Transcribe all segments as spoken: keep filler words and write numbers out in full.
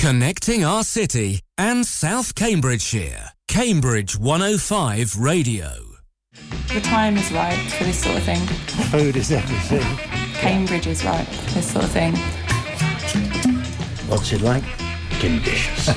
Connecting our city and South Cambridgeshire. Cambridge one oh five Radio. The time is right for this sort of thing. Food is everything. Cambridge is right for this sort of thing. What's it like? Conditions.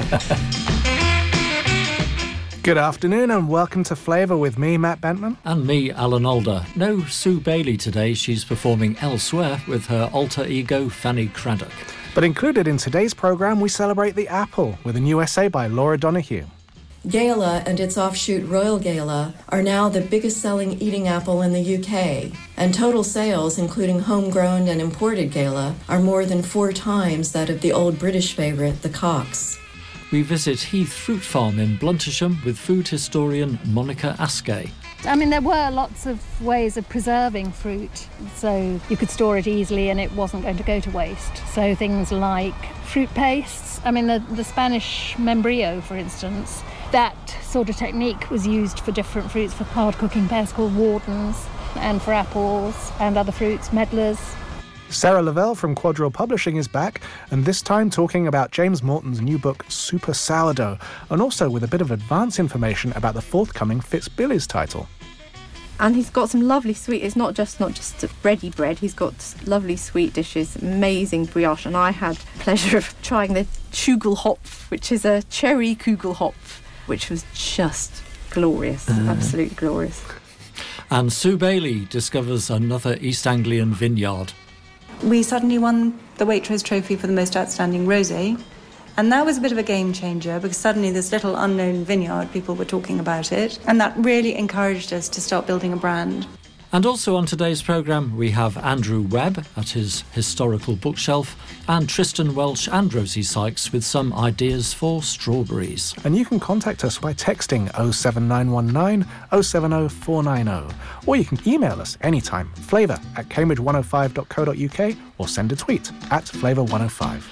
Good afternoon and welcome to Flavour with me, Matt Bentman. And me, Alan Alda. No Sue Bailey today. She's performing elsewhere with her alter ego, Fanny Craddock. But included in today's programme, we celebrate the apple with a new essay by Laura Donoghue. Gala and its offshoot Royal Gala are now the biggest selling eating apple in the U K, and total sales, including homegrown and imported Gala, are more than four times that of the old British favourite, the Cox. We visit Heath Fruit Farm in Bluntisham with food historian Monica Askey. I mean, there were lots of ways of preserving fruit, so you could store it easily and it wasn't going to go to waste. So things like fruit pastes, I mean, the, the Spanish membrillo, for instance, that sort of technique was used for different fruits, for hard cooking pears called wardens, and for apples and other fruits, medlars. Sarah Lavelle from Quadrille Publishing is back, and this time talking about James Morton's new book, Super Sourdough, and also with a bit of advance information about the forthcoming Fitzbillies title. And he's got some lovely sweet, it's not just not just bready bread, he's got lovely sweet dishes, amazing brioche, and I had the pleasure of trying the Kugelhopf, which is a cherry Kugelhopf, which was just glorious, uh. absolutely glorious. And Sue Bailey discovers another East Anglian vineyard. We suddenly won the Waitrose Trophy for the most outstanding rosé, and that was a bit of a game changer because suddenly this little unknown vineyard, people were talking about it, and that really encouraged us to start building a brand. And also on today's programme we have Andrew Webb at his historical bookshelf and Tristan Welsh and Rosie Sykes with some ideas for strawberries. And you can contact us by texting oh seven nine one nine oh seven oh four nine oh, or you can email us anytime, flavour at cambridge one oh five dot co dot uk, or send a tweet at flavour one oh five.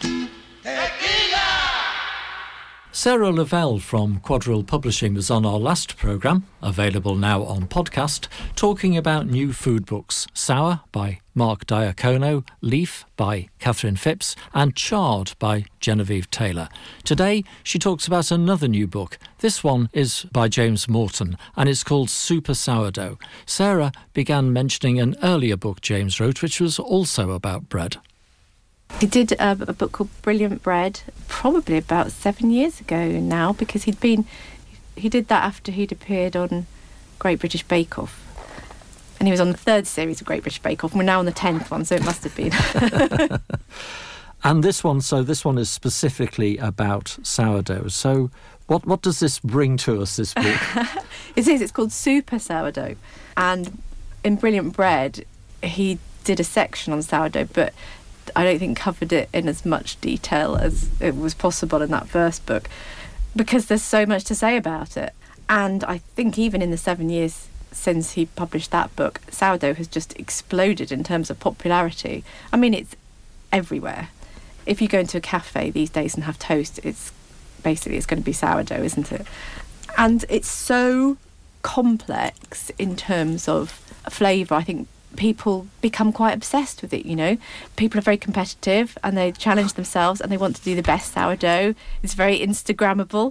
Sarah Lavelle from Quadrille Publishing was on our last programme, available now on podcast, talking about new food books. Sour by Mark Diacono, Leaf by Catherine Phipps, and Charred by Genevieve Taylor. Today she talks about another new book. This one is by James Morton and it's called Super Sourdough. Sarah began mentioning an earlier book James wrote, which was also about bread. He did a, a book called Brilliant Bread, probably about seven years ago now, because he'd been, he did that after he'd appeared on Great British Bake Off. And he was on the third series of Great British Bake Off, and we're now on the tenth one, so it must have been. And this one, so this one is specifically about sourdough. So what, what does this bring to us, this book? It is, it's called Super Sourdough. And in Brilliant Bread, he did a section on sourdough, but I don't think covered it in as much detail as it was possible in that first book, because there's so much to say about it. And I think even in the seven years since he published that book, sourdough has just exploded in terms of popularity. I mean, it's everywhere. If you go into a cafe these days and have toast, it's basically it's going to be sourdough, isn't it? And it's so complex in terms of flavour. I think people become quite obsessed with it, you know. People are very competitive and they challenge themselves and they want to do the best sourdough. It's very Instagrammable.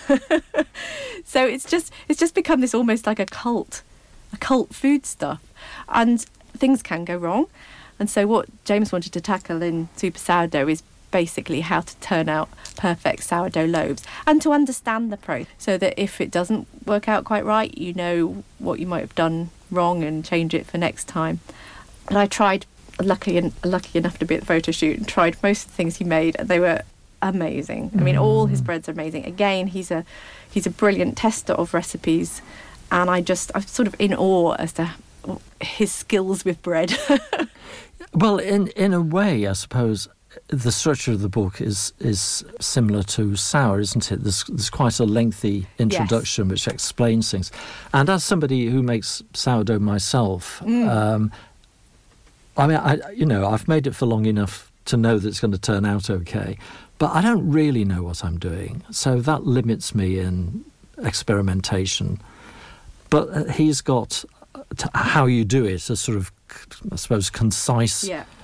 So it's just it's just become this almost like a cult, a cult food stuff. And things can go wrong. And so what James wanted to tackle in Super Sourdough is basically how to turn out perfect sourdough loaves and to understand the process, so that if it doesn't work out quite right, you know what you might have done wrong and change it for next time. And I tried, lucky and lucky enough to be at the photo shoot, and tried most of the things he made, and they were amazing. I mean, all his breads are amazing. Again, he's a he's a brilliant tester of recipes, and I just I'm sort of in awe as to his skills with bread. Well, in in a way, I suppose the structure of the book is is similar to Sour, isn't it? There's, there's quite a lengthy introduction, yes, which explains things. And as somebody who makes sourdough myself, mm. um, I mean, I you know, I've made it for long enough to know that it's going to turn out okay, but I don't really know what I'm doing, so that limits me in experimentation. But he's got to how you do it, a sort of, I suppose, concise yeah.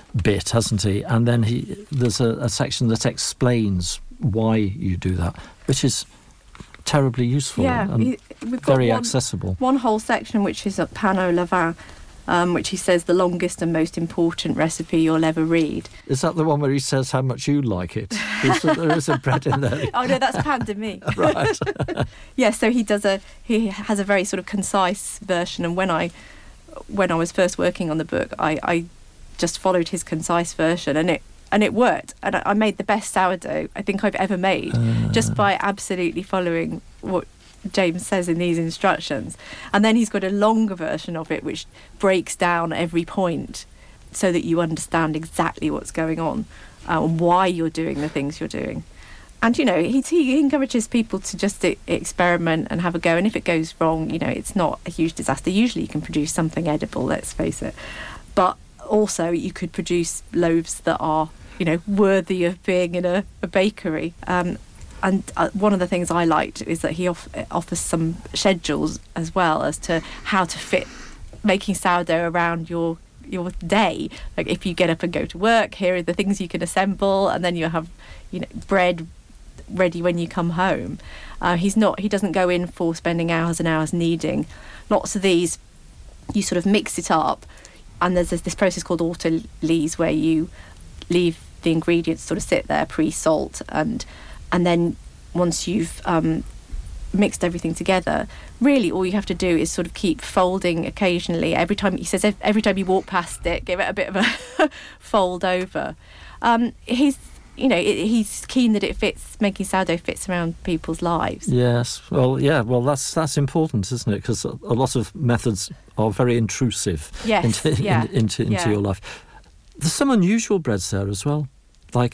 bit, hasn't he? And then he there's a, a section that explains why you do that, which is terribly useful Yeah, and he, we've got very one, accessible. One whole section which is a pan au levain, um, which he says the longest and most important recipe you'll ever read. Is that the one where he says how much you like it? Is there, there is a bread in there. Oh no, that's pan de mie. Right. Yeah, so he does a he has a very sort of concise version, and when I when I was first working on the book, I, I just followed his concise version, and it and it worked, and I, I made the best sourdough I think I've ever made uh. just by absolutely following what James says in these instructions. And then he's got a longer version of it which breaks down every point so that you understand exactly what's going on uh, and why you're doing the things you're doing. And, you know, he, he encourages people to just I- experiment and have a go. And if it goes wrong, you know, it's not a huge disaster. Usually you can produce something edible, let's face it. But also you could produce loaves that are, you know, worthy of being in a, a bakery. Um, and uh, one of the things I liked is that he off- offers some schedules as well as to how to fit making sourdough around your your day. Like if you get up and go to work, here are the things you can assemble, and then you have, you know, bread ready when you come home. Uh, he's not. He doesn't go in for spending hours and hours kneading. Lots of these, you sort of mix it up, and there's this, this process called autolyse where you leave the ingredients sort of sit there pre-salt, and and then once you've um, mixed everything together, really all you have to do is sort of keep folding occasionally. Every time, he says, every time you walk past it, give it a bit of a fold over. Um, he's, you know, it, he's keen that it fits, making sourdough fits around people's lives. Yes, well, yeah, well, that's that's important, isn't it? Because a, a lot of methods are very intrusive yes, into, yeah, in, into, into yeah. your life. There's some unusual breads there as well, like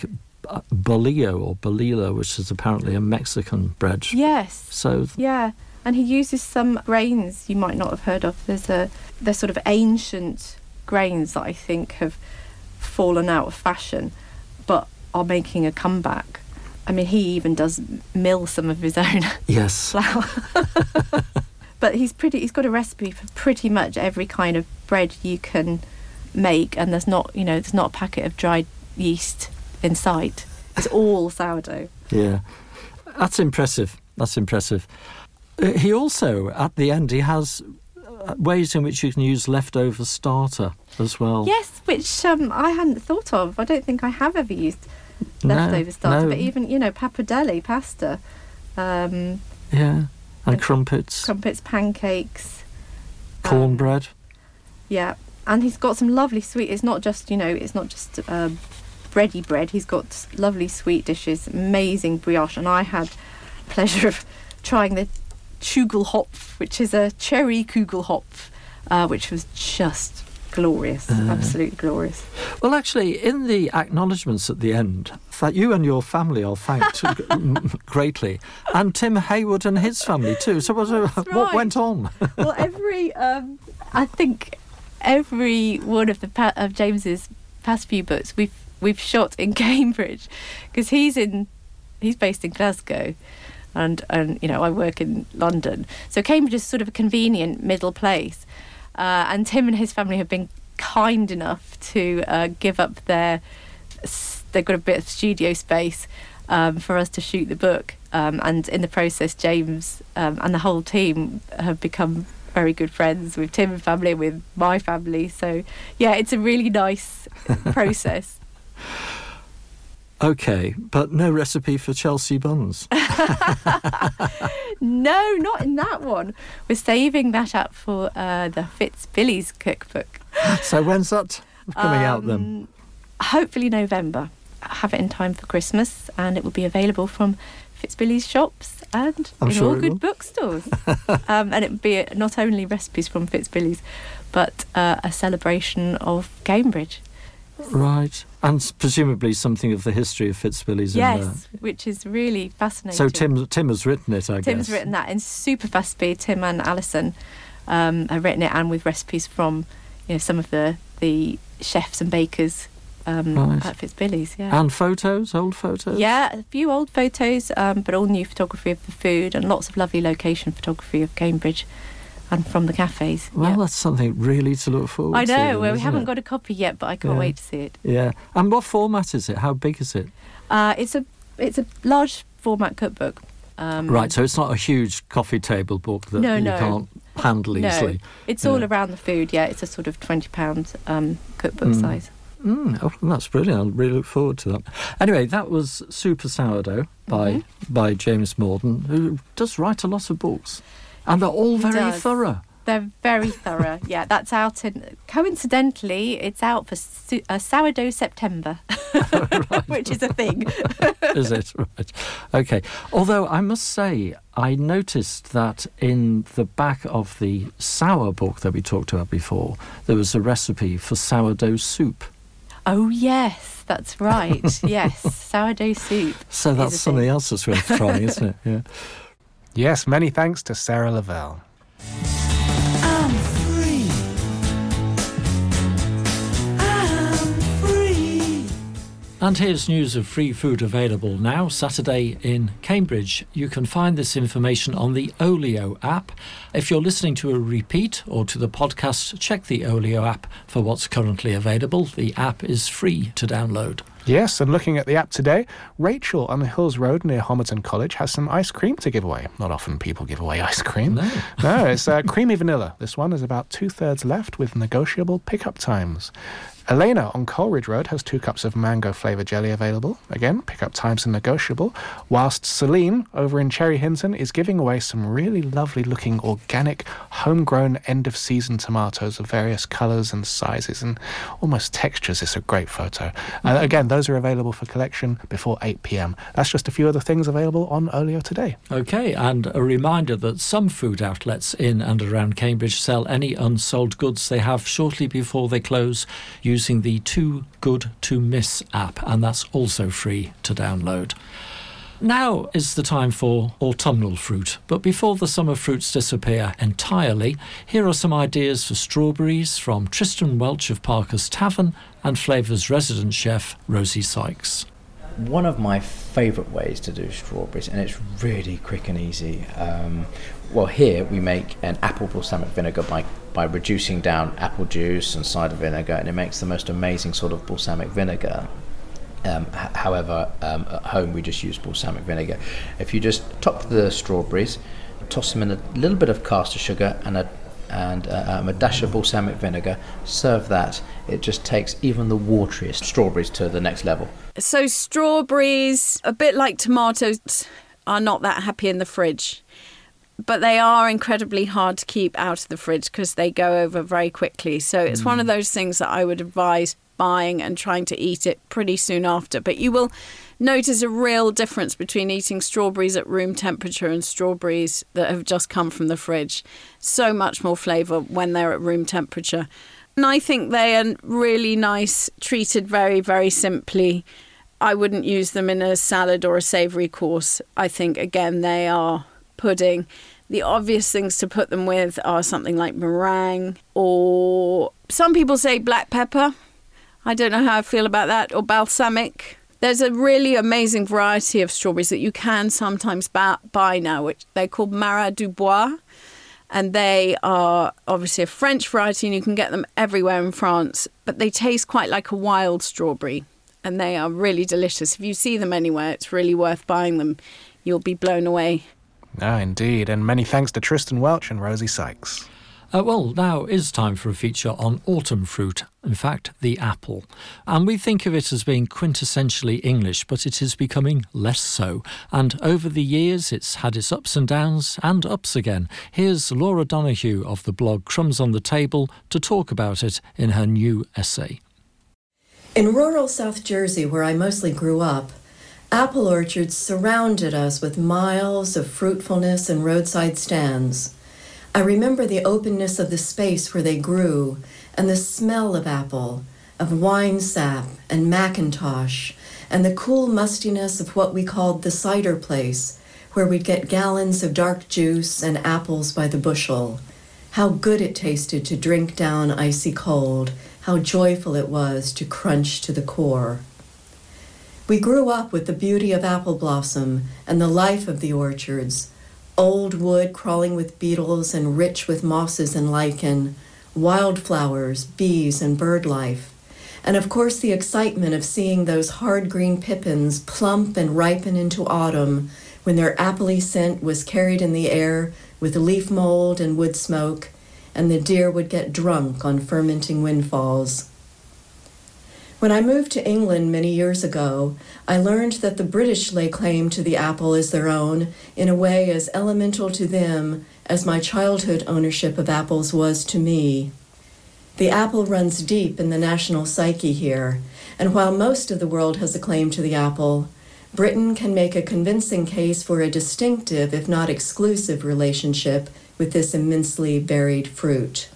bolillo or bolillo, which is apparently a Mexican bread. Yes. So yeah, and he uses some grains you might not have heard of. There's a they're sort of ancient grains that I think have fallen out of fashion, but are making a comeback. I mean, he even does mill some of his own yes. flour. But he's pretty. He's got a recipe for pretty much every kind of bread you can make, and there's not, you know, there's not a packet of dried yeast in sight. It's all sourdough. Yeah, that's impressive. That's impressive. Uh, he also, at the end, he has uh, ways in which you can use leftover starter as well. Yes, which um, I hadn't thought of. I don't think I have ever used leftover no, starter, no. but even, you know, pappardelle pasta. Um, yeah, and, and crumpets. Crumpets, pancakes. Cornbread. Um, yeah, and he's got some lovely sweet. It's not just, you know, it's not just uh, bready bread. He's got lovely sweet dishes, amazing brioche, and I had the pleasure of trying the Kugelhopf, which is a cherry Kugelhopf, uh, which was just glorious, uh, absolutely glorious. Well, actually, in the acknowledgements at the end, that you and your family are thanked greatly, and Tim Hayward and his family too. So what, uh, right. what went on? Well, every, um, I think every one of the pa- of James's past few books we've we've shot in Cambridge, because he's in he's based in Glasgow. And, and, you know, I work in London. So Cambridge is sort of a convenient middle place. Uh, and Tim and his family have been kind enough to uh, give up their... They've got a bit of studio space um, for us to shoot the book. Um, and in the process, James um, and the whole team have become very good friends with Tim and family, with my family. So, yeah, it's a really nice process. OK, but no recipe for Chelsea buns. No, not in that one. We're saving that up for uh, the Fitzbilly's cookbook. So when's that coming um, out then? Hopefully November. Have it in time for Christmas, and it will be available from Fitzbilly's shops and I'm in sure all it good will. bookstores. um, and it will be not only recipes from Fitzbilly's, but uh, a celebration of Cambridge. Right, and presumably something of the history of Fitzbilly's yes, in there. Yes, which is really fascinating. So Tim, Tim has written it, I Tim's guess. Tim's written that in super fast speed. Tim and Alison um, have written it, and with recipes from, you know, some of the, the chefs and bakers um, right. at Fitzbilly's. Yeah, and photos, old photos. Yeah, a few old photos, um, but all new photography of the food and lots of lovely location photography of Cambridge. and from the cafes. Well, yeah. that's something really to look forward I to. know. Well, we isn't haven't it? got a copy yet, but I can't Yeah. wait to see it. Yeah. And what format is it? How big is it? Uh, it's a it's a large format cookbook. Um, Right, so it's not a huge coffee table book that No, you no. can't handle no, easily. it's Yeah. all around the food. Yeah, it's a sort of twenty pound um, cookbook Mm. size. Mm, oh, that's brilliant. I really look forward to that. Anyway, that was Super Sourdough by Mm-hmm. by James Morden, who does write a lot of books. And they're all He very does. thorough. They're very thorough. Yeah, that's out in. Coincidentally, it's out for su- uh, Sourdough September, which is a thing. Is it? Right. Okay. Although I must say, I noticed that in the back of the sour book that we talked about before, there was a recipe for sourdough soup. Oh yes, that's right. Yes, sourdough soup. So is that's a something thing. else that's worth trying, isn't it? Yeah. Yes, many thanks to Sarah Lavelle. I'm free. I'm free. And here's news of free food available now, Saturday in Cambridge. You can find this information on the Olio app. If you're listening to a repeat or to the podcast, check the Olio app for what's currently available. The app is free to download. Yes, and looking at the app today, Rachel on the Hills Road near Homerton College has some ice cream to give away. Not often people give away ice cream. No. No, it's uh, creamy vanilla. This one is about two-thirds left with negotiable pickup times. Elena on Coleridge Road has two cups of mango flavoured jelly available. Again, pickup times are negotiable. Whilst Celine over in Cherry Hinton is giving away some really lovely looking organic homegrown end of season tomatoes of various colours and sizes and almost textures. It's a great photo. Uh, again, those are available for collection before eight p.m. That's just a few other things available on Olio today. OK, and a reminder that some food outlets in and around Cambridge sell any unsold goods they have shortly before they close using the Too Good To Miss app, and that's also free to download. Now is the time for autumnal fruit, but before the summer fruits disappear entirely, here are some ideas for strawberries from Tristan Welch of Parker's Tavern and Flavour's resident chef Rosie Sykes. One of my favourite ways to do strawberries, and it's really quick and easy. Um, well, here we make an apple balsamic vinegar by, by reducing down apple juice and cider vinegar, and it makes the most amazing sort of balsamic vinegar. Um, h- however, um, at home we just use balsamic vinegar. If you just top the strawberries, toss them in a little bit of caster sugar and a and uh, um, a dash of balsamic vinegar, serve that. It just takes even the wateriest strawberries to the next level. So strawberries, a bit like tomatoes, are not that happy in the fridge. But they are incredibly hard to keep out of the fridge because they go over very quickly. So it's mm. one of those things that I would advise buying and trying to eat it pretty soon after. But you will notice a real difference between eating strawberries at room temperature and strawberries that have just come from the fridge. So much more flavour when they're at room temperature. And I think they are really nice, treated very, very simply. I wouldn't use them in a salad or a savoury course. I think, again, they are pudding. The obvious things to put them with are something like meringue, or some people say black pepper. I don't know how I feel about that, or balsamic. There's a really amazing variety of strawberries that you can sometimes ba- buy now, which they're called Marat du Bois, and they are obviously a French variety, and you can get them everywhere in France, but they taste quite like a wild strawberry, and they are really delicious. If you see them anywhere, it's really worth buying them. You'll be blown away. Ah, indeed, and many thanks to Tristan Welch and Rosie Sykes. Uh, well, now is time for a feature on autumn fruit, in fact, the apple. And we think of it as being quintessentially English, but it is becoming less so. And over the years, it's had its ups and downs and ups again. Here's Laura Donoghue of the blog Crumbs on the Table to talk about it in her new essay. In rural South Jersey, where I mostly grew up, apple orchards surrounded us with miles of fruitfulness and roadside stands. I remember the openness of the space where they grew and the smell of apple, of wine sap and Macintosh, and the cool mustiness of what we called the cider place, where we'd get gallons of dark juice and apples by the bushel. How good it tasted to drink down icy cold, how joyful it was to crunch to the core. We grew up with the beauty of apple blossom and the life of the orchards, Old wood crawling with beetles and rich with mosses and lichen, wildflowers, bees, and bird life. And of course the excitement of seeing those hard green pippins plump and ripen into autumn when their appley scent was carried in the air with leaf mold and wood smoke, and the deer would get drunk on fermenting windfalls. When I moved to England many years ago, I learned that the British lay claim to the apple as their own in a way as elemental to them as my childhood ownership of apples was to me. The apple runs deep in the national psyche here, and while most of the world has a claim to the apple, Britain can make a convincing case for a distinctive, if not exclusive, relationship with this immensely varied fruit.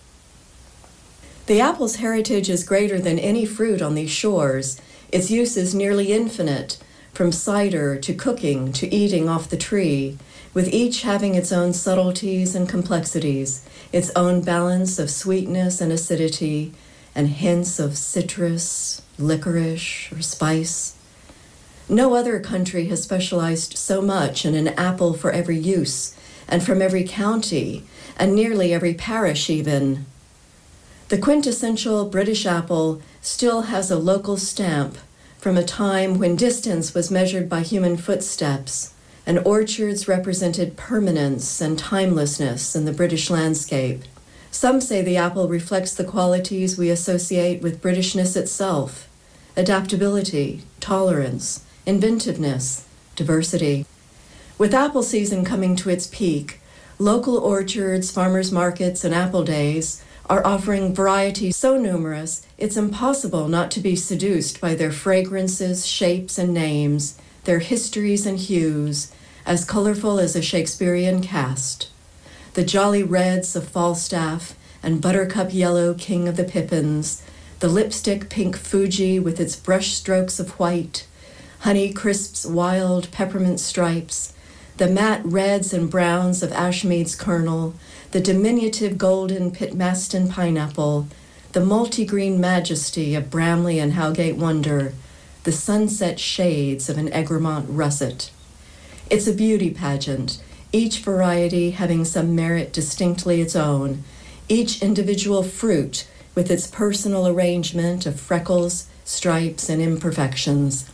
The apple's heritage is greater than any fruit on these shores. Its use is nearly infinite, from cider to cooking to eating off the tree, with each having its own subtleties and complexities, its own balance of sweetness and acidity, and hints of citrus, licorice, or spice. No other country has specialized so much in an apple for every use, and from every county, and nearly every parish even. The quintessential British apple still has a local stamp from a time when distance was measured by human footsteps, and orchards represented permanence and timelessness in the British landscape. Some say the apple reflects the qualities we associate with Britishness itself: adaptability, tolerance, inventiveness, diversity. With apple season coming to its peak, local orchards, farmers markets, and apple days are offering varieties so numerous it's impossible not to be seduced by their fragrances, shapes, and names, their histories and hues, as colorful as a Shakespearean cast. The jolly reds of Falstaff and buttercup yellow King of the Pippins, the lipstick pink Fuji with its brush strokes of white, Honey Crisp's wild peppermint stripes, the matte reds and browns of Ashmead's kernel, the diminutive golden Pitmaston pineapple, the multi-green majesty of Bramley and Howgate Wonder, the sunset shades of an Egremont russet. It's a beauty pageant, each variety having some merit distinctly its own, each individual fruit with its personal arrangement of freckles, stripes, and imperfections.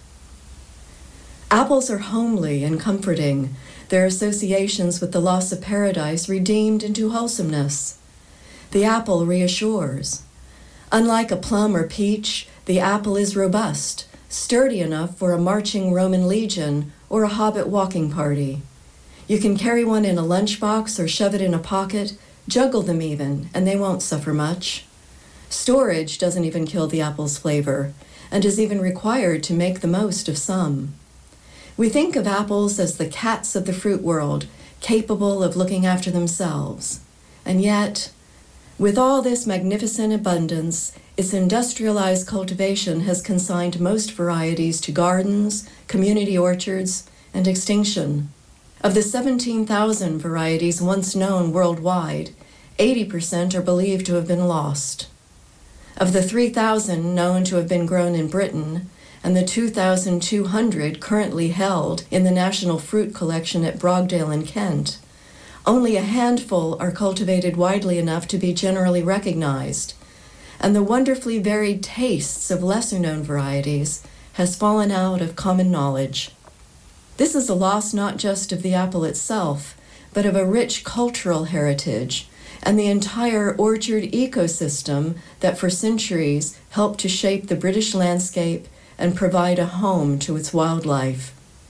Apples are homely and comforting, their associations with the loss of paradise redeemed into wholesomeness. The apple reassures. Unlike a plum or peach, the apple is robust, sturdy enough for a marching Roman legion or a hobbit walking party. You can carry one in a lunchbox or shove it in a pocket, juggle them even, and they won't suffer much. Storage doesn't even kill the apple's flavor, and is even required to make the most of some. We think of apples as the cats of the fruit world, capable of looking after themselves. And yet, with all this magnificent abundance, its industrialized cultivation has consigned most varieties to gardens, community orchards, and extinction. Of the seventeen thousand varieties once known worldwide, eighty percent are believed to have been lost. Of the three thousand known to have been grown in Britain, and the two thousand two hundred currently held in the National Fruit Collection at Brogdale in Kent, only a handful are cultivated widely enough to be generally recognized, and the wonderfully varied tastes of lesser-known varieties has fallen out of common knowledge. This is a loss not just of the apple itself, but of a rich cultural heritage and the entire orchard ecosystem that for centuries helped to shape the British landscape and provide a home to its wildlife.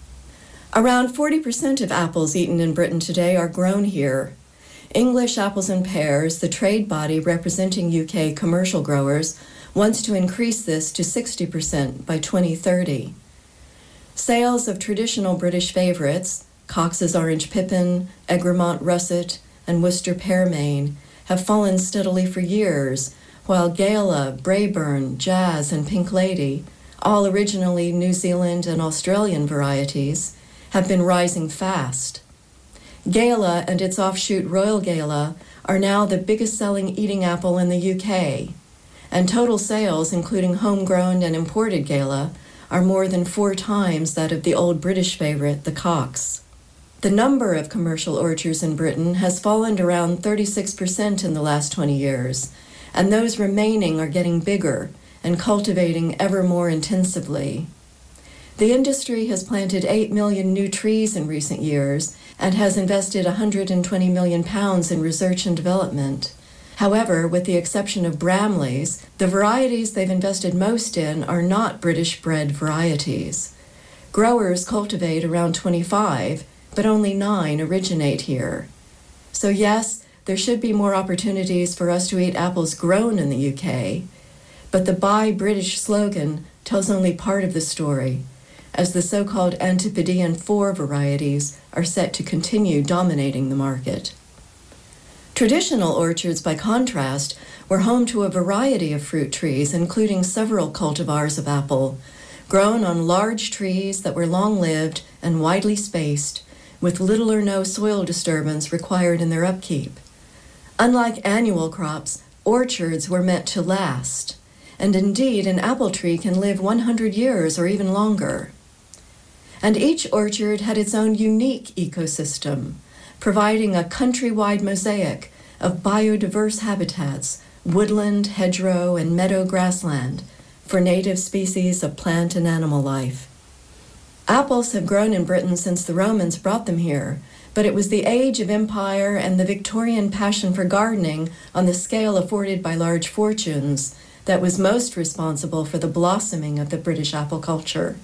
Around forty percent of apples eaten in Britain today are grown here. English Apples and Pears, the trade body representing U K commercial growers, wants to increase this to sixty percent by twenty thirty. Sales of traditional British favorites, Cox's Orange Pippin, Egremont Russet, and Worcester Pearmain, have fallen steadily for years, while Gala, Braeburn, Jazz, and Pink Lady, all originally New Zealand and Australian varieties, have been rising fast. Gala and its offshoot Royal Gala are now the biggest selling eating apple in the U K, and total sales, including homegrown and imported Gala, are more than four times that of the old British favorite, the Cox. The number of commercial orchards in Britain has fallen to around thirty-six percent in the last twenty years, and those remaining are getting bigger and cultivating ever more intensively. The industry has planted eight million new trees in recent years and has invested one hundred twenty million pounds in research and development. However, with the exception of Bramleys, the varieties they've invested most in are not British-bred varieties. Growers cultivate around twenty-five, but only nine originate here. So yes, there should be more opportunities for us to eat apples grown in the U K, but the Buy British slogan tells only part of the story, as the so-called Antipodean four varieties are set to continue dominating the market. Traditional orchards, by contrast, were home to a variety of fruit trees, including several cultivars of apple, grown on large trees that were long-lived and widely spaced, with little or no soil disturbance required in their upkeep. Unlike annual crops, orchards were meant to last, and indeed an apple tree can live one hundred years or even longer. And each orchard had its own unique ecosystem, providing a countrywide mosaic of biodiverse habitats, woodland, hedgerow, and meadow grassland for native species of plant and animal life. Apples have grown in Britain since the Romans brought them here, but it was the age of empire and the Victorian passion for gardening on the scale afforded by large fortunes that was most responsible for the blossoming of the British apple culture.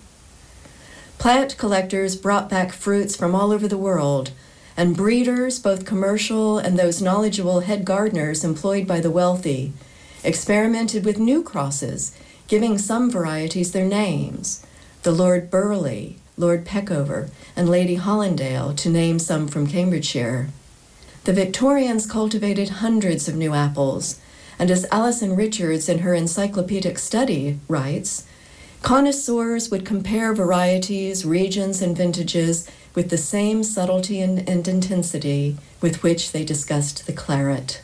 Plant collectors brought back fruits from all over the world, and breeders, both commercial and those knowledgeable head gardeners employed by the wealthy, experimented with new crosses, giving some varieties their names, the Lord Burleigh, Lord Peckover, and Lady Hollandale, to name some from Cambridgeshire. The Victorians cultivated hundreds of new apples, and as Alison Richards in her encyclopedic study writes, connoisseurs would compare varieties, regions, and vintages with the same subtlety and, and intensity with which they discussed the claret.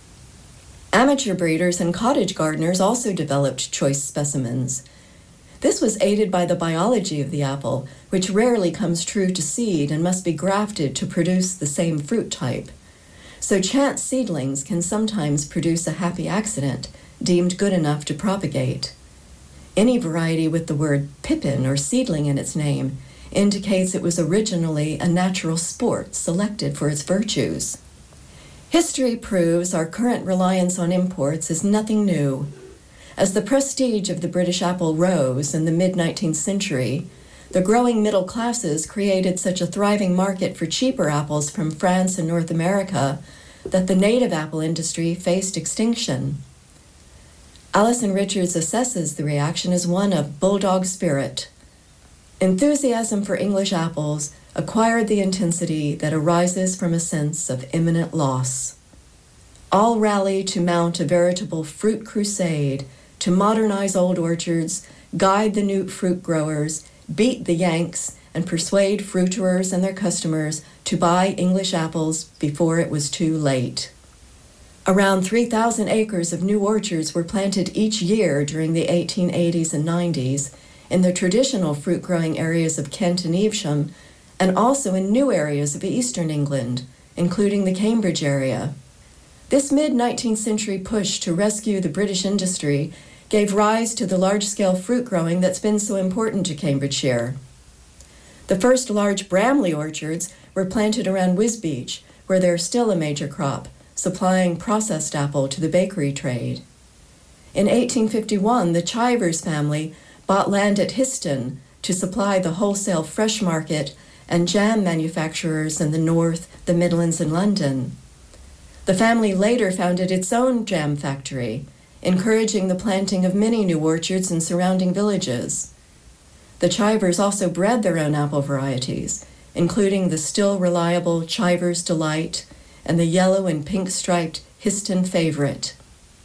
Amateur breeders and cottage gardeners also developed choice specimens. This was aided by the biology of the apple, which rarely comes true to seed and must be grafted to produce the same fruit type. So chance seedlings can sometimes produce a happy accident, deemed good enough to propagate. Any variety with the word pippin or seedling in its name indicates it was originally a natural sport selected for its virtues. History proves our current reliance on imports is nothing new. As the prestige of the British apple rose in the mid-nineteenth century, the growing middle classes created such a thriving market for cheaper apples from France and North America that the native apple industry faced extinction. Alison Richards assesses the reaction as one of bulldog spirit. Enthusiasm for English apples acquired the intensity that arises from a sense of imminent loss. All rally to mount a veritable fruit crusade, to modernize old orchards, guide the new fruit growers, beat the Yanks, and persuade fruiterers and their customers to buy English apples before it was too late. Around three thousand acres of new orchards were planted each year during the eighteen eighties and nineties in the traditional fruit-growing areas of Kent and Evesham, and also in new areas of eastern England, including the Cambridge area. This mid-nineteenth century push to rescue the British industry gave rise to the large-scale fruit growing that's been so important to Cambridgeshire. The first large Bramley orchards were planted around Wisbech, where they're still a major crop, supplying processed apple to the bakery trade. In eighteen fifty-one, the Chivers family bought land at Histon to supply the wholesale fresh market and jam manufacturers in the North, the Midlands, and London. The family later founded its own jam factory, encouraging the planting of many new orchards in surrounding villages. The Chivers also bred their own apple varieties, including the still reliable Chivers Delight and the yellow and pink-striped Histon Favorite.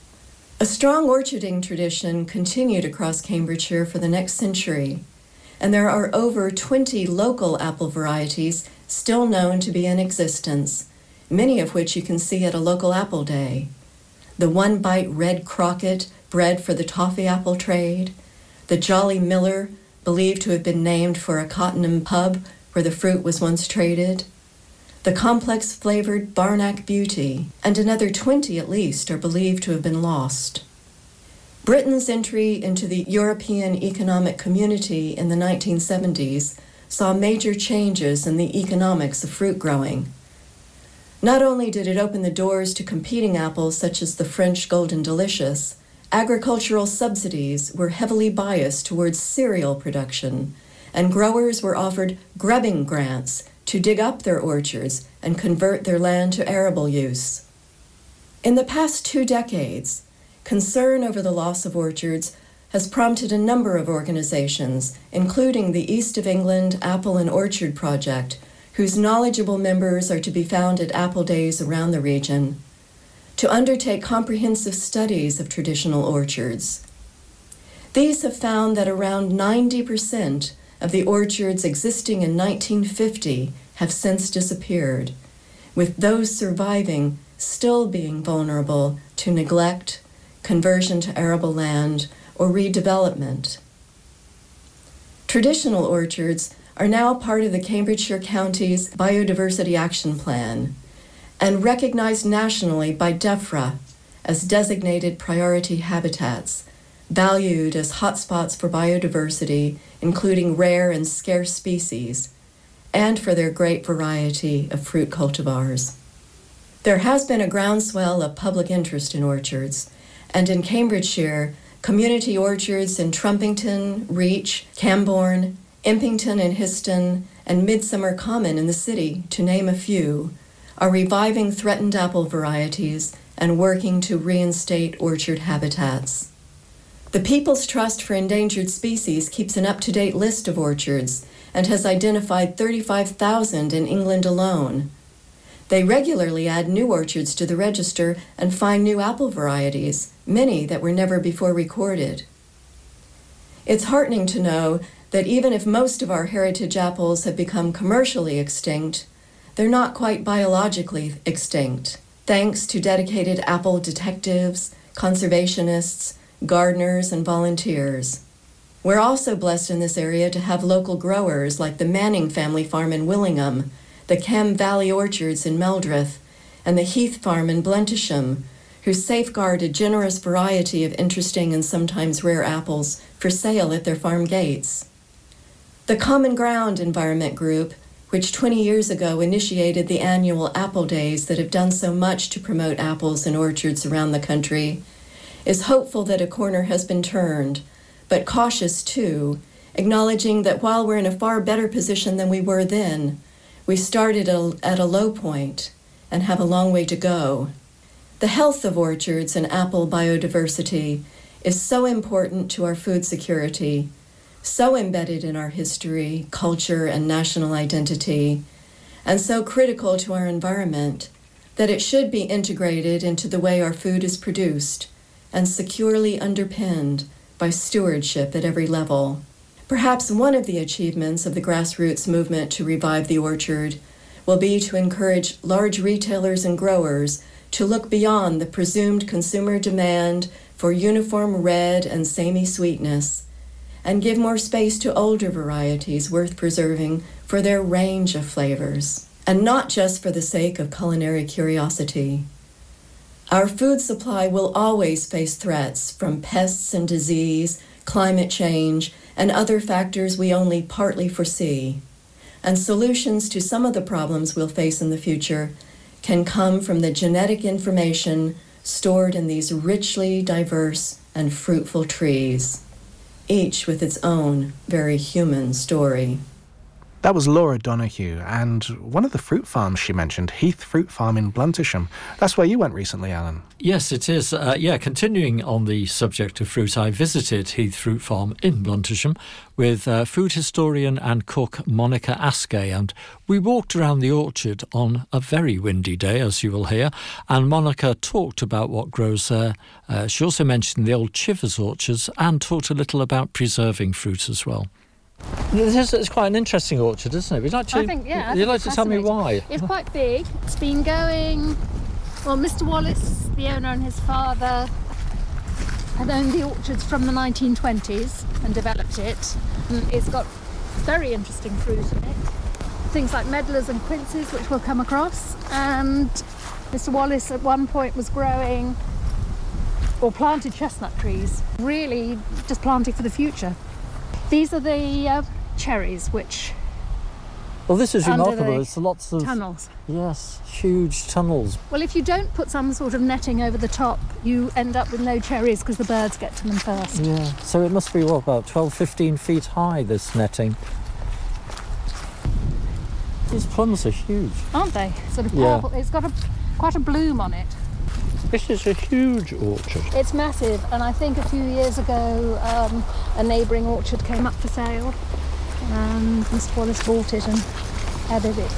A strong orcharding tradition continued across Cambridgeshire for the next century, and there are over twenty local apple varieties still known to be in existence, many of which you can see at a local apple day. The one-bite red Crockett, bred for the toffee apple trade, the Jolly Miller, believed to have been named for a Cottenham pub where the fruit was once traded, the complex flavored Barnack Beauty, and another twenty at least are believed to have been lost. Britain's entry into the European Economic Community in the nineteen seventies saw major changes in the economics of fruit growing. Not only did it open the doors to competing apples such as the French Golden Delicious, agricultural subsidies were heavily biased towards cereal production, and growers were offered grubbing grants to dig up their orchards and convert their land to arable use. In the past two decades, concern over the loss of orchards has prompted a number of organizations, including the East of England Apple and Orchard Project, whose knowledgeable members are to be found at Apple Days around the region, to undertake comprehensive studies of traditional orchards. These have found that around ninety percent of the orchards existing in nineteen fifty have since disappeared, with those surviving still being vulnerable to neglect, conversion to arable land, or redevelopment. Traditional orchards are now part of the Cambridgeshire County's Biodiversity Action Plan and recognized nationally by DEFRA as designated priority habitats, valued as hotspots for biodiversity, including rare and scarce species, and for their great variety of fruit cultivars. There has been a groundswell of public interest in orchards, and in Cambridgeshire, community orchards in Trumpington, Reach, Cambourne, Impington and Histon, and Midsummer Common in the city, to name a few, are reviving threatened apple varieties and working to reinstate orchard habitats. The People's Trust for Endangered Species keeps an up-to-date list of orchards and has identified thirty-five thousand in England alone. They regularly add new orchards to the register and find new apple varieties, many that were never before recorded. It's heartening to know that even if most of our heritage apples have become commercially extinct, they're not quite biologically extinct, thanks to dedicated apple detectives, conservationists, gardeners, and volunteers. We're also blessed in this area to have local growers like the Manning family farm in Willingham, the Cam Valley Orchards in Meldreth, and the Heath Farm in Blentisham, who safeguard a generous variety of interesting and sometimes rare apples for sale at their farm gates. The Common Ground Environment Group, which twenty years ago initiated the annual Apple Days that have done so much to promote apples in orchards around the country, is hopeful that a corner has been turned, but cautious too, acknowledging that while we're in a far better position than we were then, we started a, at a low point and have a long way to go. The health of orchards and apple biodiversity is so important to our food security, so embedded in our history, culture, and national identity, and so critical to our environment that it should be integrated into the way our food is produced and securely underpinned by stewardship at every level. Perhaps one of the achievements of the grassroots movement to revive the orchard will be to encourage large retailers and growers to look beyond the presumed consumer demand for uniform red and samey sweetness and give more space to older varieties worth preserving for their range of flavors, and not just for the sake of culinary curiosity. Our food supply will always face threats from pests and disease, climate change, and other factors we only partly foresee. And solutions to some of the problems we'll face in the future can come from the genetic information stored in these richly diverse and fruitful trees, each with its own very human story. That was Laura Donahue, and one of the fruit farms she mentioned, Heath Fruit Farm in Blentisham. That's where you went recently, Alan. Yes, it is. Uh, yeah, continuing on the subject of fruit, I visited Heath Fruit Farm in Blentisham with uh, food historian and cook Monica Askey, and we walked around the orchard on a very windy day, as you will hear, and Monica talked about what grows there. Uh, she also mentioned the old Chivers orchards and talked a little about preserving fruit as well. This is, it's quite an interesting orchard, isn't it? Would you like to, I think, yeah. I You'd think like to tell me why? It's quite big. It's been going... Well, Mister Wallace, the owner, and his father had owned the orchards from the nineteen twenties and developed it. And it's got very interesting fruit in it. things like medlars and quinces, which we'll come across. And Mister Wallace at one point was growing or planted chestnut trees, really just planting for the future. These are the uh, cherries, which Well, this is under remarkable. the It's lots of tunnels. Yes, huge tunnels. Well, if you don't put some sort of netting over the top, you end up with no cherries because the birds get to them first. Yeah. So it must be what, about twelve, fifteen feet high, this netting. These plums are huge. Aren't they? Sort of Yeah. purple. It's got a quite a bloom on it. This is a huge orchard. It's massive, and I think a few years ago um, a neighbouring orchard came up for sale, and Mister Wallace bought it and added it.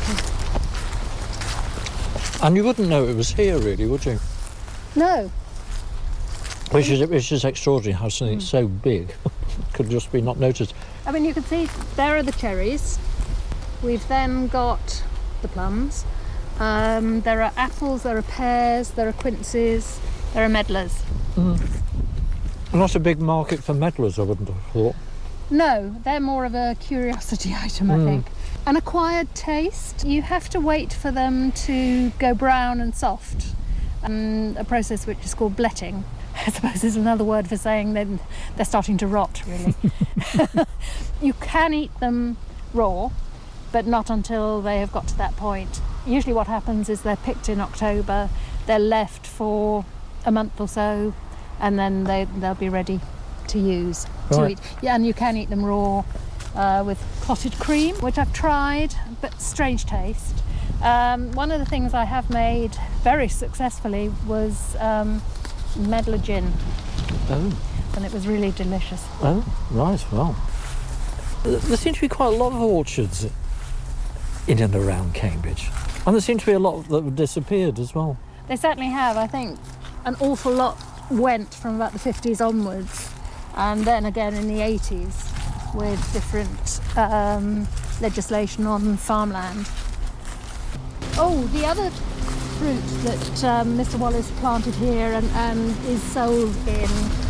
And you wouldn't know it was here, really, would you? No. Which is, which is extraordinary, how something Mm. so big could just be not noticed. I mean, you can see there are the cherries. We've then got the plums. Um, there are apples, there are pears, there are quinces, there are medlars. Mm. Not a big market for medlars, I wouldn't have thought. No, they're more of a curiosity item, I Mm. think. An acquired taste. You have to wait for them to go brown and soft, and a process which is called bletting. I suppose is another word for saying then they're starting to rot, really. You can eat them raw, but not until they have got to that point. Usually what happens is they're picked in October, they're left for a month or so, and then they, they'll be ready to use, to Right. eat. Yeah, and you can eat them raw uh, with clotted cream, which I've tried, but strange taste. Um, one of the things I have made very successfully was um, medlar gin, Oh. and it was really delicious. Oh, right, well. There seem to be quite a lot of orchards in and around Cambridge. And there seem to be a lot that have disappeared as well. They certainly have. I think an awful lot went from about the fifties onwards, and then again in the eighties with different um, legislation on farmland. Oh, the other fruit that um, Mister Wallace planted here and, and is sold in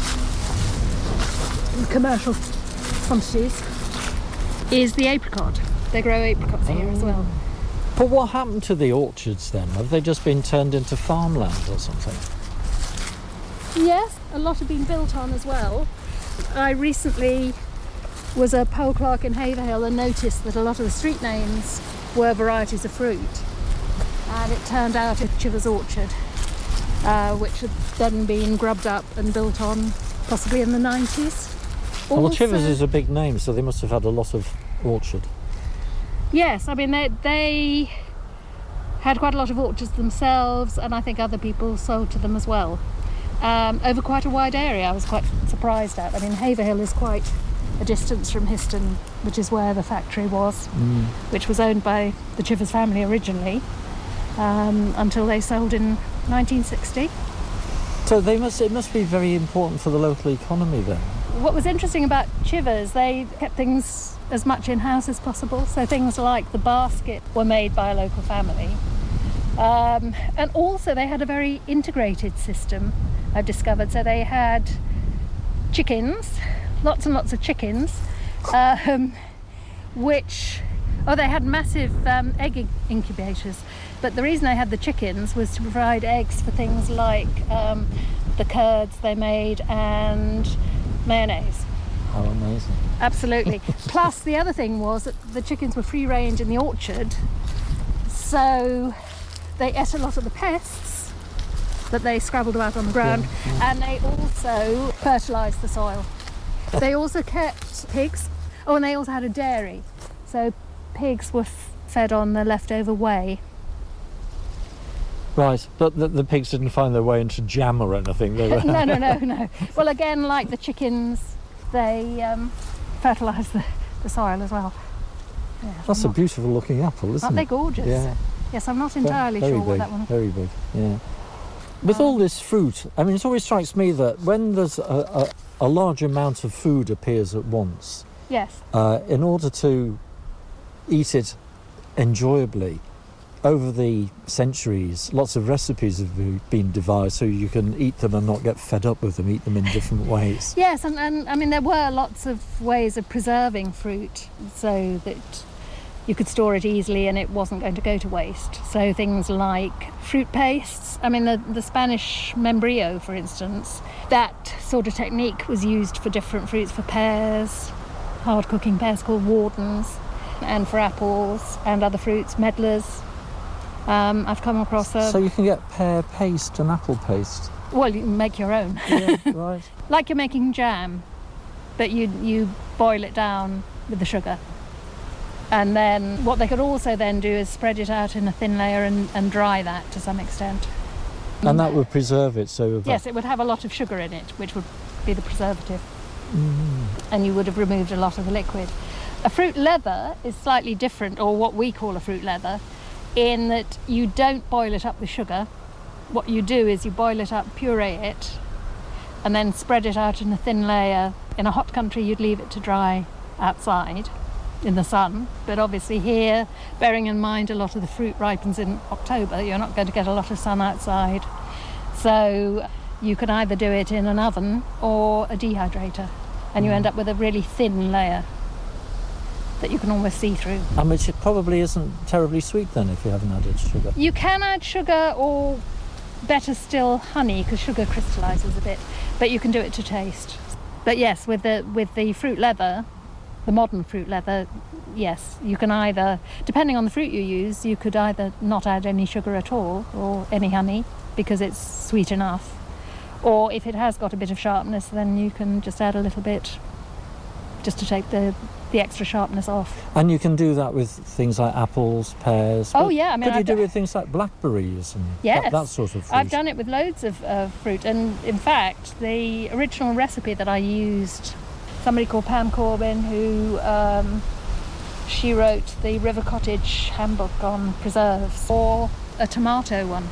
commercial quantities is the apricot. They grow apricots here as well. But what happened to the orchards then? Have they just been turned into farmland or something? Yes, a lot have been built on as well. I recently was a poll clerk in Haverhill and noticed that a lot of the street names were varieties of fruit. And it turned out it's Chivers Orchard, uh, which had then been grubbed up and built on possibly in the nineties. Well, Also- Chivers is a big name, so they must have had a lot of orchard. Yes, I mean, they, they had quite a lot of orchards themselves, and I think other people sold to them as well. Um, over quite a wide area, I was quite surprised at. I mean, Haverhill is quite a distance from Histon, which is where the factory was, Mm. which was owned by the Chivers family originally, um, until they sold in nineteen sixty. So they must. It must be very important for the local economy then. What was interesting about Chivers, they kept things as much in-house as possible. So things like the basket were made by a local family. Um, and also they had a very integrated system, I've discovered. So they had chickens, lots and lots of chickens, um, which, oh, they had massive um, egg in- incubators. But the reason they had the chickens was to provide eggs for things like um, the curds they made and mayonnaise. Oh, amazing. Absolutely. Plus, the other thing was that the chickens were free range in the orchard, so they ate a lot of the pests that they scrabbled about on the ground, Yeah, yeah. and they also fertilised the soil. They also kept pigs. Oh, and they also had a dairy, so pigs were f- fed on the leftover whey. Right, but the, the pigs didn't find their way into jam or anything. They were no, no, no, no. Well, again, like the chickens, they um, fertilise the, the soil as well. Yeah, That's I'm a not- beautiful looking apple, isn't Aren't they it? gorgeous? Yeah. Yes, I'm not Very- entirely very sure big, what that one. Very big, yeah. With all this fruit, I mean, it always strikes me that when there's a, a, a large amount of food appears at once, Yes. uh, in order to eat it enjoyably, over the centuries, lots of recipes have be- been devised so you can eat them and not get fed up with them, eat them in different ways. Yes, and, and I mean there were lots of ways of preserving fruit so that you could store it easily and it wasn't going to go to waste. So things like fruit pastes, I mean the, the Spanish membrillo, for instance, that sort of technique was used for different fruits, for pears, hard cooking pears called wardens, and for apples and other fruits, medlars. Um, I've come across a... So you can get pear paste and apple paste? Well, you can make your own. Yeah, right. Like you're making jam, but you you boil it down with the sugar. And then what they could also then do is spread it out in a thin layer and, and dry that to some extent. And that would preserve it, so... That... Yes, it would have a lot of sugar in it, which would be the preservative. Mm. And you would have removed a lot of the liquid. A fruit leather is slightly different, or what we call a fruit leather, in that you don't boil it up with sugar. What you do is you boil it up, puree it, and then spread it out in a thin layer. In a hot country, you'd leave it to dry outside in the sun, but obviously here, bearing in mind a lot of the fruit ripens in October, you're not going to get a lot of sun outside. So you can either do it in an oven or a dehydrator, and you end up with a really thin layer that you can almost see through. And which it probably isn't terribly sweet then if you haven't added sugar. You can add sugar, or better still honey, because sugar crystallises a bit, but you can do it to taste. But yes, with the with the fruit leather, the modern fruit leather, yes, you can either, depending on the fruit you use, you could either not add any sugar at all or any honey because it's sweet enough, or if it has got a bit of sharpness, then you can just add a little bit just to take the the extra sharpness off. And you can do that with things like apples, pears. Oh yeah, I mean, could you I've do it d- with things like blackberries and yes, that, that sort of fruit? I've done it with loads of uh, fruit, and in fact, the original recipe that I used, somebody called Pam Corbin, who um, she wrote the River Cottage handbook on preserves, or a tomato one,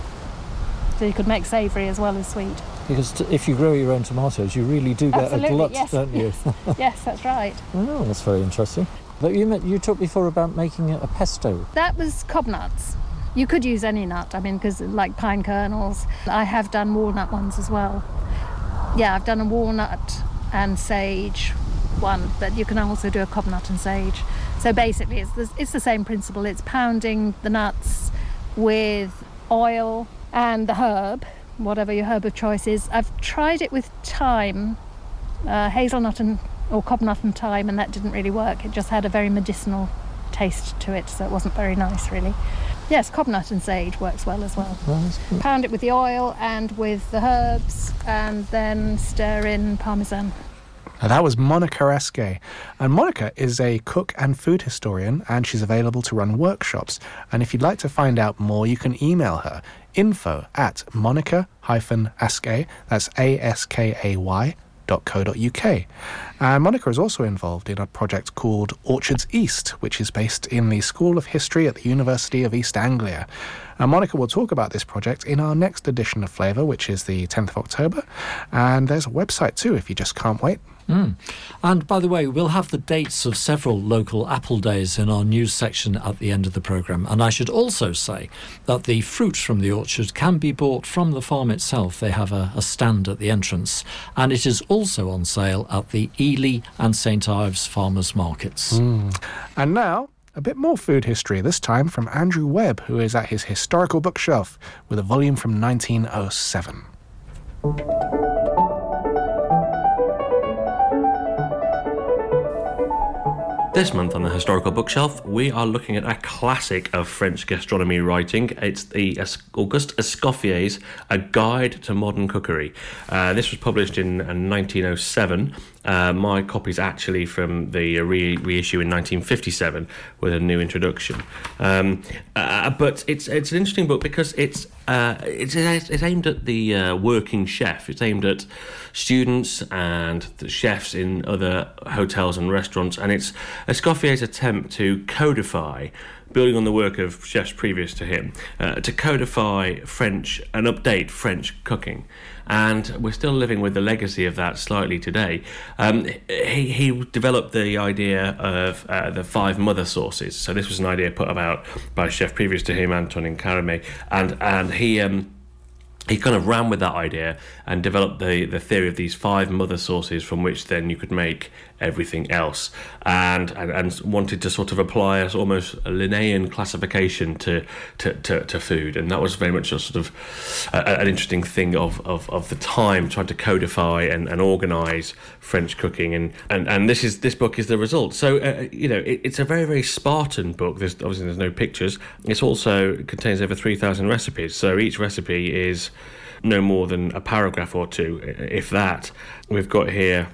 so you could make savoury as well as sweet. Because t- if you grow your own tomatoes, you really do get Absolutely, a glut, yes. don't you? Yes, that's right. Oh, that's very interesting. But you met, you talked before about making a, a pesto. That was cob nuts. You could use any nut, I mean, because like pine kernels. I have done walnut ones as well. Yeah, I've done a walnut and sage one, but you can also do a cob nut and sage. So basically, it's the, it's the same principle. It's pounding the nuts with oil and the herb, whatever your herb of choice is. I've tried it with thyme, uh, hazelnut and or cob nut and thyme, and that didn't really work. It just had a very medicinal taste to it, so it wasn't very nice, really. Yes, cob nut and sage works well as well. Right. Pound it with the oil and with the herbs, and then stir in parmesan. Now, that was Monica Esque. And Monica is a cook and food historian, and she's available to run workshops. And if you'd like to find out more, you can email her, info at monica-askay, that's A S K A Y, dot co dot uk. And Monica is also involved in a project called Orchards East, which is based in the School of History at the University of East Anglia. And Monica will talk about this project in our next edition of Flavour, which is the tenth of October. And there's a website too, if you just can't wait. Mm. And by the way, we'll have the dates of several local apple days in our news section at the end of the programme. And I should also say that the fruit from the orchard can be bought from the farm itself. They have a, a stand at the entrance, and it is also on sale at the Ely and St Ives farmers markets. Mm. And now, a bit more food history, this time from Andrew Webb, who is at his historical bookshelf with a volume from nineteen oh seven. This month on the Historical Bookshelf, we are looking at a classic of French gastronomy writing. It's the Es- Auguste Escoffier's A Guide to Modern Cookery. Uh, this was published in uh, nineteen oh seven. Uh, my copy's actually from the re- reissue in nineteen fifty-seven with a new introduction. Um, uh, but it's it's an interesting book because it's uh, it's, it's aimed at the uh, working chef. It's aimed at students and the chefs in other hotels and restaurants, and it's Escoffier's attempt to codify, building on the work of chefs previous to him, uh, to codify French and update French cooking. And we're still living with the legacy of that slightly today. Um, he, he developed the idea of uh, the five mother sauces. So this was an idea put about by a chef previous to him, Antonin Carême, and and he um, he kind of ran with that idea and developed the, the theory of these five mother sauces from which then you could make everything else, and and, and wanted to sort of apply a almost a Linnaean classification to to, to, to food, and that was very much a sort of a, an interesting thing of, of, of the time, trying to codify and, and organise French cooking, and, and, and this is this book is the result. So uh, you know it, it's a very very Spartan book. There's obviously there's no pictures. It's also it contains over three thousand recipes. So each recipe is no more than a paragraph or two, if that. We've got here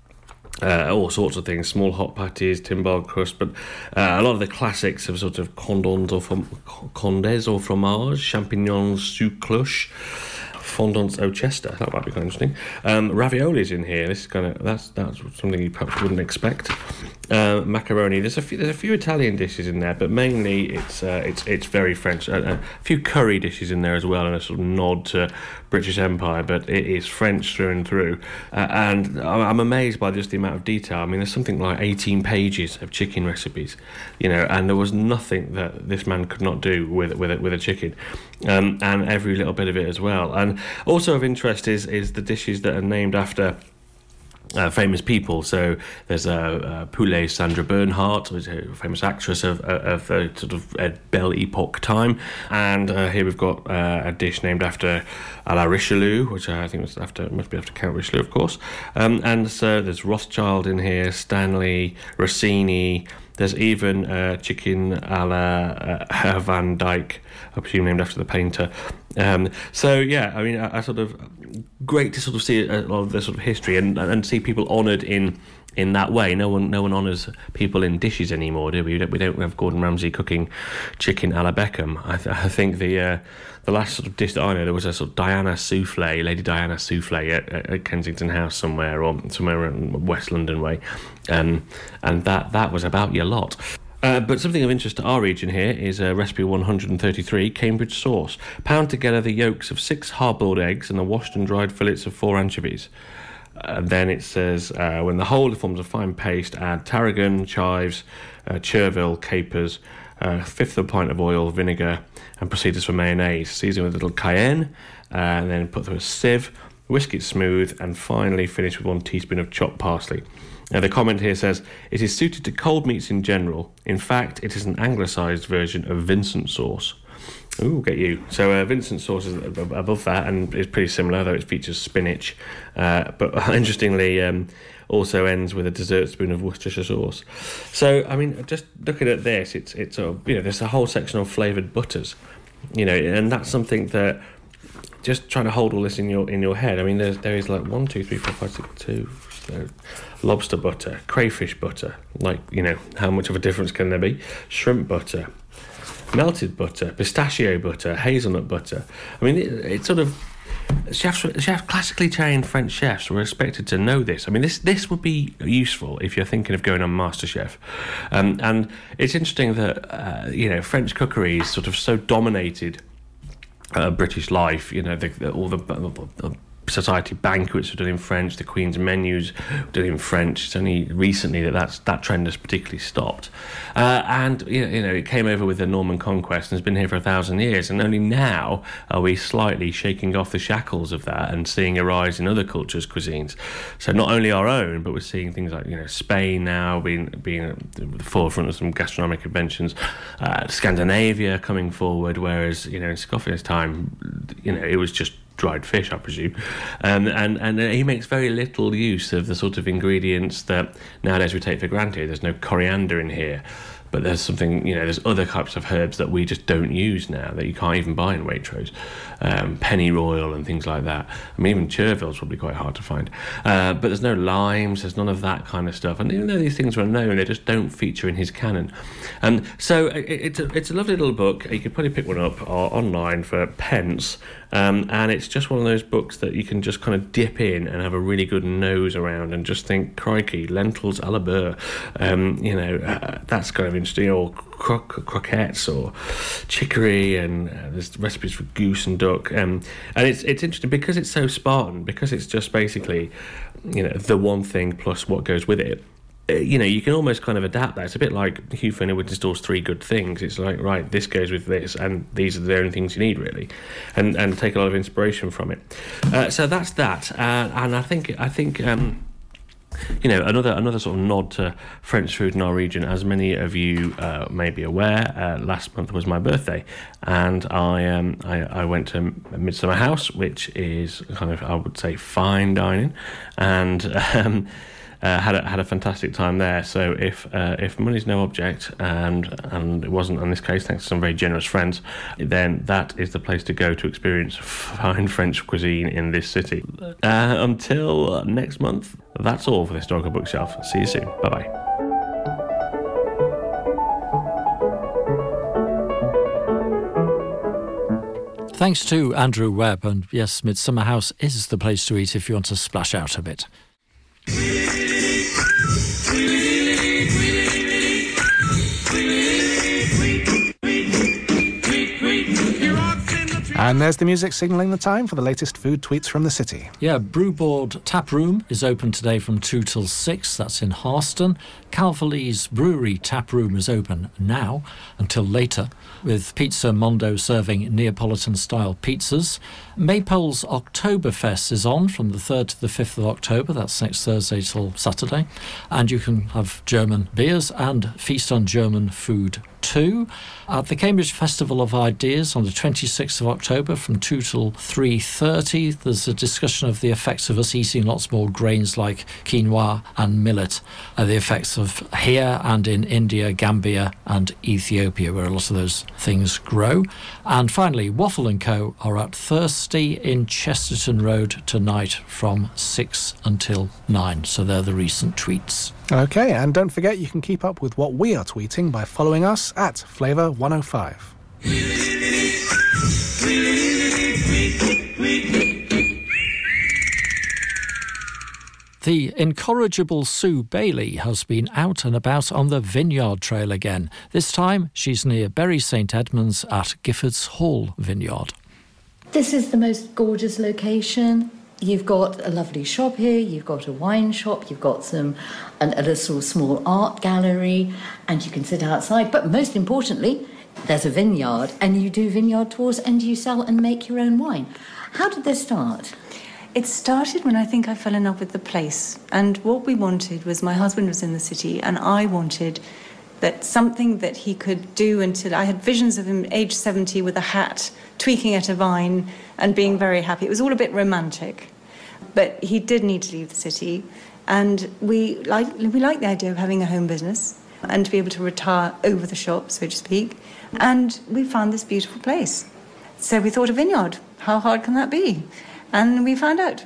uh, all sorts of things, small hot patties, timbale crust, but uh, a lot of the classics of sort of condons or from condés or fromage, champignons sous cloche, fondants au chester. That might be kind of interesting. Um, raviolis in here. This is kind of that's that's something you perhaps wouldn't expect. Uh, macaroni. There's a few. There's a few Italian dishes in there, but mainly it's uh, it's it's very French. Uh, a few curry dishes in there as well, and a sort of nod to British Empire. But it is French through and through. Uh, and I'm amazed by just the amount of detail. I mean, there's something like eighteen pages of chicken recipes, you know, and there was nothing that this man could not do with with a, with a chicken, um, and every little bit of it as well. And also of interest is is the dishes that are named after Uh, famous people. So there's a uh, uh, Poulet Sandra Bernhardt, who's a famous actress of uh, of uh, sort of uh, Belle Epoque time, and uh, here we've got uh, a dish named after à la Richelieu, which I think was after must be after Count Richelieu, of course. Um, and so there's Rothschild in here, Stanley, Rossini. There's even uh, chicken à la uh, Van Dyck, I presume named after the painter. Um, so yeah, I mean, I, I sort of great to sort of see a lot of the sort of history and and see people honoured in in that way. No one no one honours people in dishes anymore, do we? We don't, we don't have Gordon Ramsay cooking chicken à la Beckham. I, th- I think the uh, the last sort of dish that I know, there was a sort of Diana Soufflé, Lady Diana Soufflé at, at Kensington House somewhere, or somewhere in West London way, um, and that that was about your lot. Uh, but something of interest to our region here is uh, recipe one hundred thirty-three, Cambridge sauce. Pound together the yolks of six hard-boiled eggs and the washed and dried fillets of four anchovies. And uh, then it says, uh, when the whole forms a fine paste, add tarragon, chives, uh, chervil, capers, a fifth of a pint of oil, vinegar, and proceed as for mayonnaise. Season with a little cayenne, uh, and then put through a sieve, whisk it smooth, and finally finish with one teaspoon of chopped parsley. Now, the comment here says, it is suited to cold meats in general. In fact, it is an anglicised version of Vincent sauce. Ooh, get you. So uh, Vincent sauce is above that and is pretty similar, though it features spinach. Uh, but interestingly, um, also ends with a dessert spoon of Worcestershire sauce. So, I mean, just looking at this, it's it's sort of, you know, there's a whole section of flavoured butters, you know, and that's something that just trying to hold all this in your in your head. I mean, there's there is like one, two, three, four, five, six, two. So, lobster butter, crayfish butter. Like, you know, how much of a difference can there be? Shrimp butter, melted butter, pistachio butter, hazelnut butter. I mean, it, it's sort of chefs, chefs, classically trained French chefs were expected to know this. I mean, this this would be useful if you're thinking of going on MasterChef. Um, and it's interesting that uh, you know, French cookery is sort of so dominated uh, British life. You know, the, the, all the, the society banquets are done in French, the Queen's menus are done in French. It's only recently that that's, that trend has particularly stopped. Uh, and, you know, it came over with the Norman Conquest and has been here for a thousand years. And only now are we slightly shaking off the shackles of that and seeing a rise in other cultures' cuisines. So not only our own, but we're seeing things like, you know, Spain now being, being at the forefront of some gastronomic inventions, uh, Scandinavia coming forward, whereas, you know, in Scofia's time, you know, it was just dried fish, I presume, um, and and he makes very little use of the sort of ingredients that nowadays we take for granted. There's no coriander in here, but there's something, you know, there's other types of herbs that we just don't use now that you can't even buy in Waitrose, um, pennyroyal and things like that. I mean, even chervil's probably quite hard to find, uh, but there's no limes, there's none of that kind of stuff. And even though these things were known, they just don't feature in his canon. And so it, it's a, it's a lovely little book. You could probably pick one up uh, online for pence. Um, and it's just one of those books that you can just kind of dip in and have a really good nose around and just think, crikey, lentils à la beurre, um, you know, uh, that's kind of interesting, or cro- croquettes or chicory, and uh, there's recipes for goose and duck, um, and it's it's interesting because it's so Spartan, because it's just basically, you know, the one thing plus what goes with it. You know, you can almost kind of adapt that. It's a bit like Hugh Fearnley-Whittingstall's Three Good Things. It's like, right, this goes with this, and these are the only things you need, really, and and take a lot of inspiration from it. Uh, so that's that, uh, and I think I think um, You know, another another sort of nod to French food in our region. As many of you uh, may be aware, uh, last month was my birthday, and I um I, I went to Midsummer House, which is kind of, I would say, fine dining, and um, uh, had a, had a fantastic time there. So if uh, if money's no object, and and it wasn't in this case, thanks to some very generous friends, then that is the place to go to experience fine French cuisine in this city. Uh, until next month, that's all for the Historical Bookshelf. See you soon. Bye bye. Thanks to Andrew Webb, and yes, Midsummer House is the place to eat if you want to splash out a bit. And there's the music signalling the time for the latest food tweets from the city. Yeah, Brewboard Tap Room is open today from two till six. That's in Harston. Calverley's Brewery Tap Room is open now until later, with Pizza Mondo serving Neapolitan-style pizzas. Maypole's Oktoberfest is on from the third to the fifth of October. That's next Thursday till Saturday. And you can have German beers and feast on German food too. At the Cambridge Festival of Ideas on the twenty-sixth of October from two till three thirty, there's a discussion of the effects of us eating lots more grains like quinoa and millet, uh, the effects of here and in India, Gambia and Ethiopia, where a lot of those things grow. And finally, Waffle and Co are at Thirsty in Chesterton Road tonight from six until nine. So they're the recent tweets. OK, and don't forget you can keep up with what we are tweeting by following us at Flavour one oh five. The incorrigible Sue Bailey has been out and about on the Vineyard Trail again. This time she's near Bury St Edmunds at Giffords Hall Vineyard. This is the most gorgeous location. You've got a lovely shop here, you've got a wine shop, you've got some an, a little small art gallery, and you can sit outside. But most importantly, there's a vineyard, and you do vineyard tours and you sell and make your own wine. How did this start? It started when I think I fell in love with the place. And what we wanted was, my husband was in the city, and I wanted that something that he could do until I had visions of him age seventy with a hat, tweaking at a vine and being very happy. It was all a bit romantic. But he did need to leave the city, and we like we like the idea of having a home business and to be able to retire over the shop, so to speak. And we found this beautiful place. So we thought a vineyard. How hard can that be? And we found out.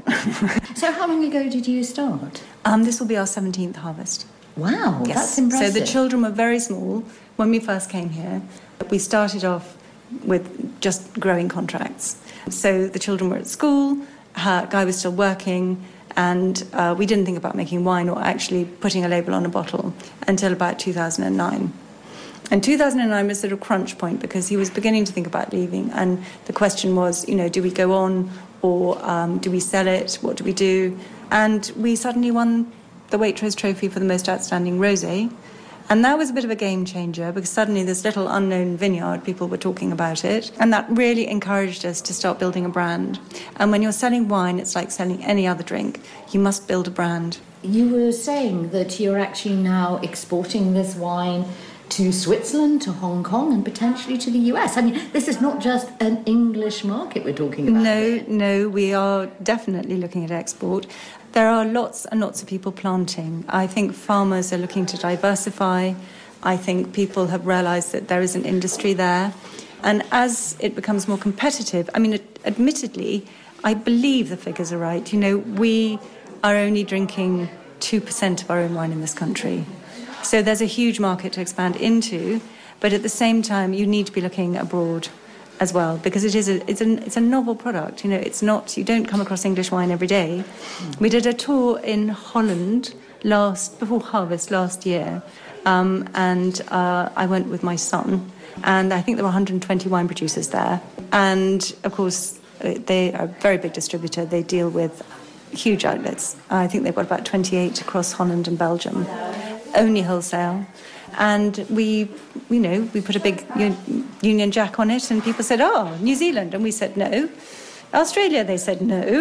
So how long ago did you start? Um, this will be our seventeenth harvest. Wow, yes. That's impressive. So the children were very small when we first came here. We started off with just growing contracts. So the children were at school, her guy was still working, and uh, we didn't think about making wine or actually putting a label on a bottle until about two thousand nine. And two thousand nine was sort of crunch point, because he was beginning to think about leaving, and the question was, you know, do we go on, or um, do we sell it? What do we do? And we suddenly won the Waitrose Trophy for the most outstanding rosé. And that was a bit of a game changer, because suddenly this little unknown vineyard, people were talking about it. And that really encouraged us to start building a brand. And when you're selling wine, it's like selling any other drink. You must build a brand. You were saying that you're actually now exporting this wine to Switzerland, to Hong Kong, and potentially to the U S. I mean, this is not just an English market we're talking about. No, here. no, we are definitely looking at export. There are lots and lots of people planting. I think farmers are looking to diversify. I think people have realised that there is an industry there. And as it becomes more competitive, I mean, admittedly, I believe the figures are right. You know, we are only drinking two percent of our own wine in this country. So there's a huge market to expand into, but at the same time, you need to be looking abroad as well, because it is a, it's a it's a novel product. You know, it's not, you don't come across English wine every day. Mm. We did a tour in Holland last before harvest last year, um, and uh, I went with my son, and I think there were one hundred twenty wine producers there, and of course they are a very big distributor. They deal with huge outlets. I think they've got about twenty-eight across Holland and Belgium, only wholesale. And we, you know, we put a big Union Jack on it, and people said, oh, New Zealand. And we said, no. Australia, they said, no.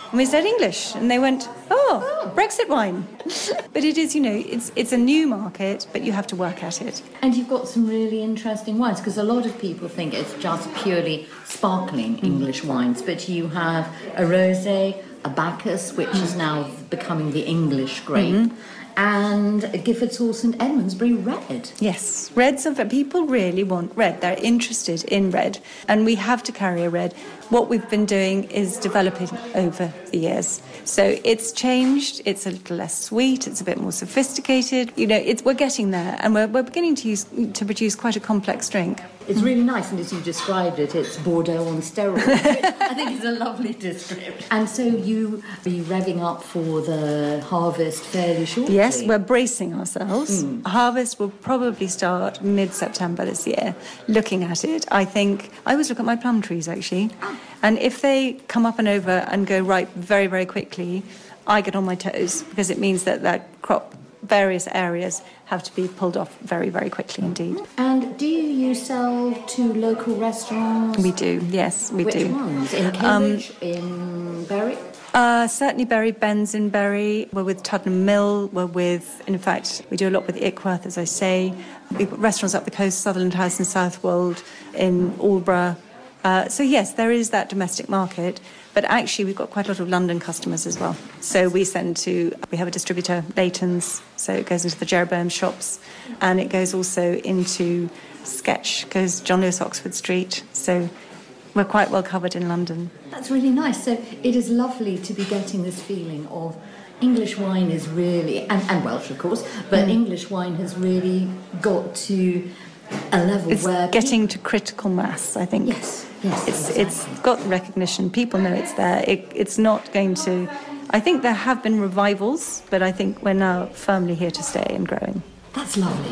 And we said English, and they went, oh, Brexit wine. But it is, you know, it's it's a new market, but you have to work at it. And you've got some really interesting wines, because a lot of people think it's just purely sparkling English wines, but you have a rosé, a Bacchus, which is now becoming the English grape, mm-hmm. and a Gifford's Hall St Edmundsbury red. Yes, reds are, people really want red. They're interested in red, and we have to carry a red. What we've been doing is developing over the years. So it's changed, it's a little less sweet, it's a bit more sophisticated. You know, it's, we're getting there, and we're, we're beginning to use to produce quite a complex drink. It's really nice, and as you described it, it's Bordeaux on steroids. I think it's a lovely description. And so you are you revving up for the harvest fairly shortly? Yes, we're bracing ourselves. Mm. Harvest will probably start mid-September this year. Looking at it, I think, I always look at my plum trees, actually. And if they come up and over and go ripe very, very quickly, I get on my toes, because it means that that crop, various areas, have to be pulled off very, very quickly indeed. And do you sell to local restaurants? We do, yes, we Which do. Which ones? In Cambridge, um, in Bury? Uh, certainly Bury, Ben's in Bury. We're with Tuddenham Mill. We're with, in fact, we do a lot with Ickworth, as I say. We've got restaurants up the coast, Sutherland House in Southwold, in Aldborough. Uh, so yes, there is that domestic market, but actually we've got quite a lot of London customers as well. So we send to, we have a distributor, Leighton's, so it goes into the Jeroboam shops, and it goes also into Sketch, goes John Lewis Oxford Street, so we're quite well covered in London. That's really nice. So it is lovely to be getting this feeling of English wine is really, and, and Welsh of course, but mm. English wine has really got to a level it's where getting to critical mass, I think. Yes, yes. It's exactly. it's got recognition. People know it's there. It, it's not going to. I think there have been revivals, but I think we're now firmly here to stay and growing. That's lovely.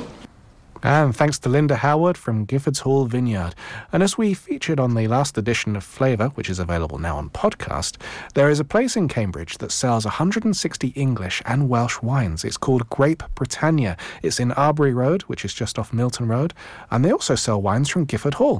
And thanks to Linda Howard from Gifford's Hall Vineyard. And as we featured on the last edition of Flavour, which is available now on podcast, there is a place in Cambridge that sells one hundred sixty English and Welsh wines. It's called Grape Britannia. It's in Arbury Road, which is just off Milton Road. And they also sell wines from Gifford Hall.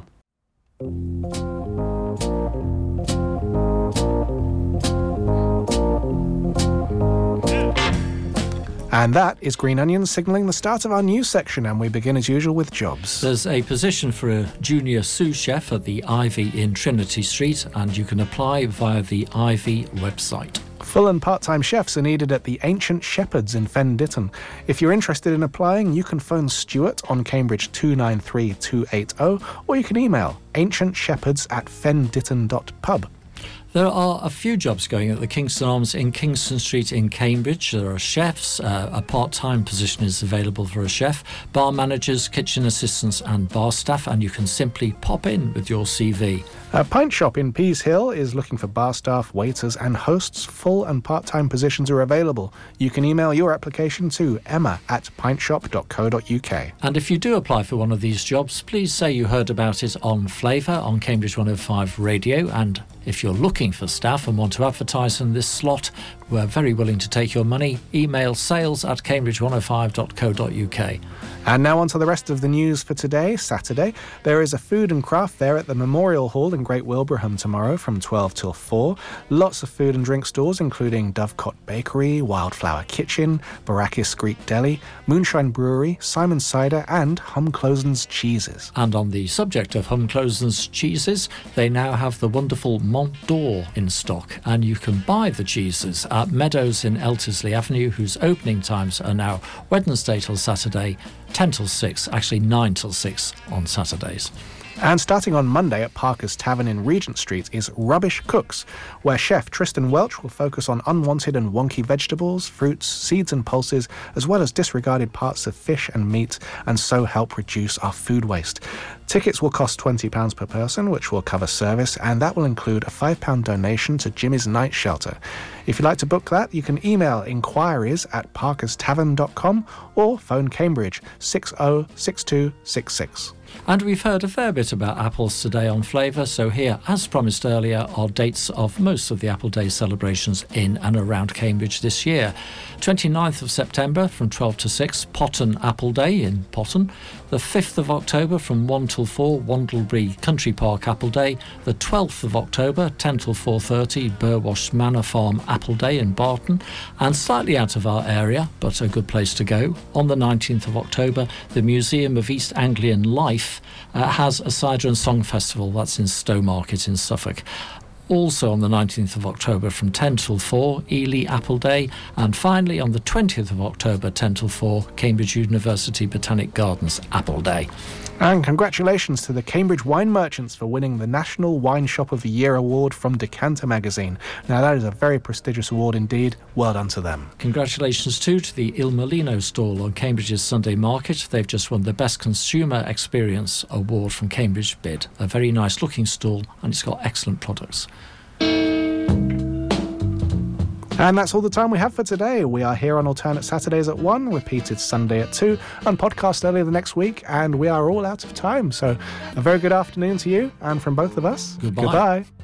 And that is Green Onions signalling the start of our news section, and we begin as usual with jobs. There's a position for a junior sous chef at the Ivy in Trinity Street, and you can apply via the Ivy website. Full and part-time chefs are needed at the Ancient Shepherds in Fen Ditton. If you're interested in applying, you can phone Stuart on Cambridge two nine three two eight zero, or you can email ancientshepherds at fenditton dot pub. There are a few jobs going at the Kingston Arms in Kingston Street in Cambridge. There are chefs, uh, a part-time position is available for a chef, bar managers, kitchen assistants and bar staff, and you can simply pop in with your C V. A Pint Shop in Pease Hill is looking for bar staff, waiters and hosts. Full and part-time positions are available. You can email your application to emma at pintshop dot co dot uk. And if you do apply for one of these jobs, please say you heard about it on Flavour on Cambridge one oh five Radio, and if you're looking for staff and want to advertise in this slot, we're very willing to take your money. Email sales at cambridge one oh five dot co dot uk. And now on to the rest of the news for today, Saturday. There is a food and craft fair at the Memorial Hall in Great Wilbraham tomorrow from twelve till four. Lots of food and drink stalls, including Dovecot Bakery, Wildflower Kitchen, Barrakis Greek Deli, Moonshine Brewery, Simon Cider and Humclosen's Cheeses. And on the subject of Humclosen's Cheeses, they now have the wonderful Mont d'Or in stock, and you can buy the cheeses at Meadows in Eltersley Avenue, whose opening times are now Wednesday till Saturday, ten till six, actually nine till six on Saturdays. And starting on Monday at Parker's Tavern in Regent Street is Rubbish Cooks, where chef Tristan Welch will focus on unwanted and wonky vegetables, fruits, seeds and pulses, as well as disregarded parts of fish and meat, and so help reduce our food waste. Tickets will cost twenty pounds per person, which will cover service, and that will include a five pounds donation to Jimmy's Night Shelter. If you'd like to book that, you can email inquiries at parkers tavern dot com or phone Cambridge six oh six two six six. And we've heard a fair bit about apples today on Flavour, so here, as promised earlier, are dates of most of the Apple Day celebrations in and around Cambridge this year. twenty-ninth of September from twelve to six, Potton Apple Day in Potton. The fifth of October from one till four, Wandlebury Country Park Apple Day. The twelfth of October, ten till four thirty, Burwash Manor Farm Apple Day in Barton. And slightly out of our area, but a good place to go, on the nineteenth of October, the Museum of East Anglian Life uh, has a cider and song festival. That's in Stowmarket in Suffolk. Also on the nineteenth of October from ten till four, Ely Apple Day. And finally on the twentieth of October, ten till four, Cambridge University Botanic Gardens Apple Day. And congratulations to the Cambridge wine merchants for winning the National Wine Shop of the Year award from Decanter magazine. Now that is a very prestigious award indeed. Well done to them. Congratulations too to the Il Molino stall on Cambridge's Sunday Market. They've just won the Best Consumer Experience award from Cambridge Bid. A very nice looking stall, and it's got excellent products. And that's all the time we have for today. We are here on alternate Saturdays at one, repeated Sunday at two, and podcast earlier the next week, and we are all out of time. So a very good afternoon to you, and from both of us, Goodbye. Goodbye.